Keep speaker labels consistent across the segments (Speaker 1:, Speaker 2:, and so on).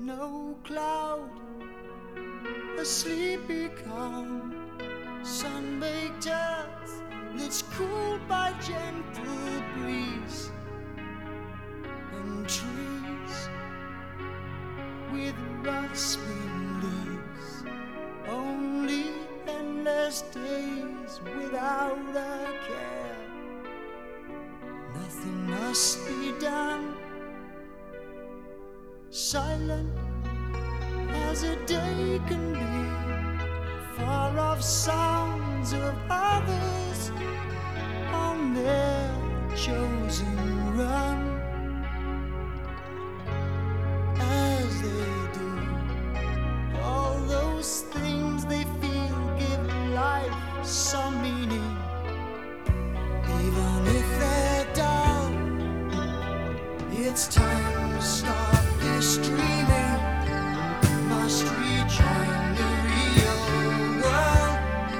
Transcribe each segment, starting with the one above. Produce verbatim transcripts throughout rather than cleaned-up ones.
Speaker 1: no cloud, a sleepy calm, sun-baked earth that's cooled by gentle breeze, and trees with rustling leaves. Only endless days without a care. Nothing must be done. Silent as a day can be, far off sounds of others on their chosen run. As they do, all those things they feel give life some meaning. Even if they're dull, it's time to stop this dreaming. Must rejoin the real world,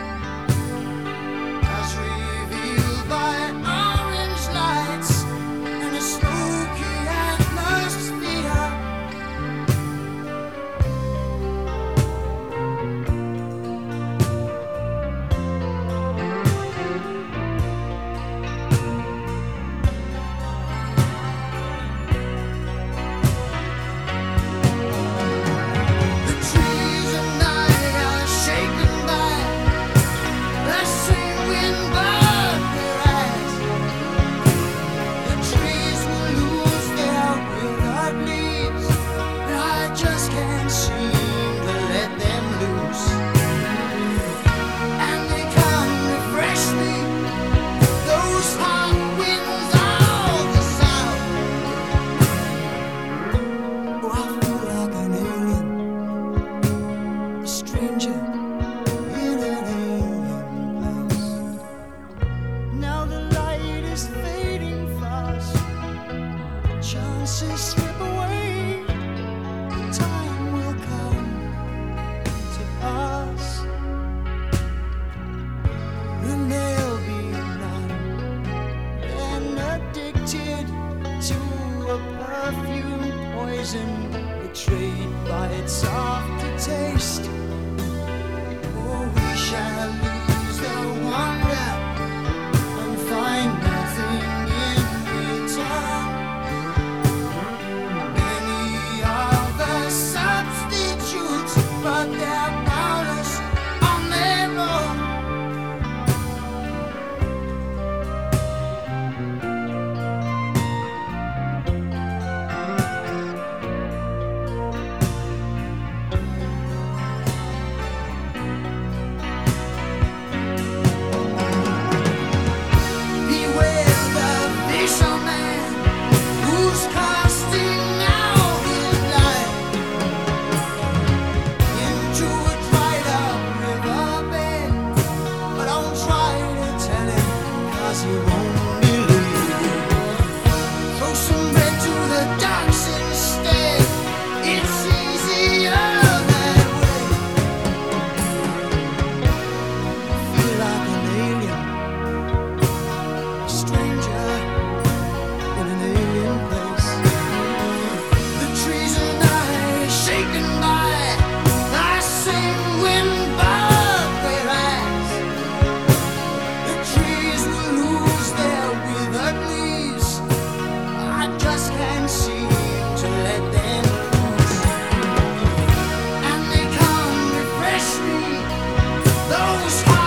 Speaker 1: as revealed by orange lights and a smoky atmosphere. Chances slip away, time will come to us, and there'll be none then addicted to a perfume poison, betrayed by its aftertaste. Oh, we shall lose the wonder and find nothing in return. But they're powerless on their own. Beware the fisherman who's casting out his line into a dried up riverbed. But don't try to tell him, 'cause he won't believe. Throw some bread to the ducks instead. It's easier that way. Feel like an alien, a stranger in an alien place. The trees and I shaken by I sing wind above their eyes. The trees will lose their withered leaves. I just can't seem to let them loose. And they come refresh me, those